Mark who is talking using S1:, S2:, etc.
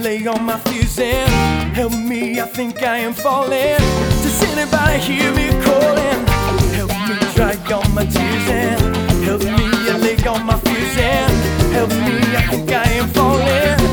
S1: lay all my fears in. Help me, I think I am falling. Does anybody hear me calling? Help me dry all my tears in. Help me, I lay all my fears in. Help me, I think I am falling.